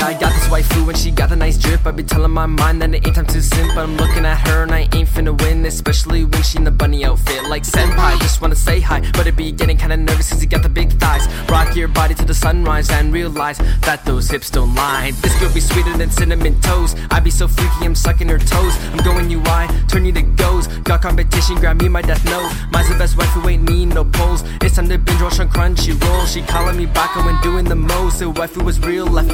I got this waifu and she got a nice drip. I be telling my mind that it ain't time to simp, but I'm looking at her and I ain't finna win, especially when she in the bunny outfit. Like senpai, just wanna say hi, but it be getting kinda nervous cause you got the big thighs. Rock your body to the sunrise and realize that those hips don't lie. This girl be sweeter than cinnamon toast. I be so freaky, I'm sucking her toes. I'm going UI, turn you to goes. Got competition, grab me my death note. Mine's the best wife who ain't need no polls. It's time to binge watch on Crunchyroll. She calling me back when doing the most. The waifu was real, left me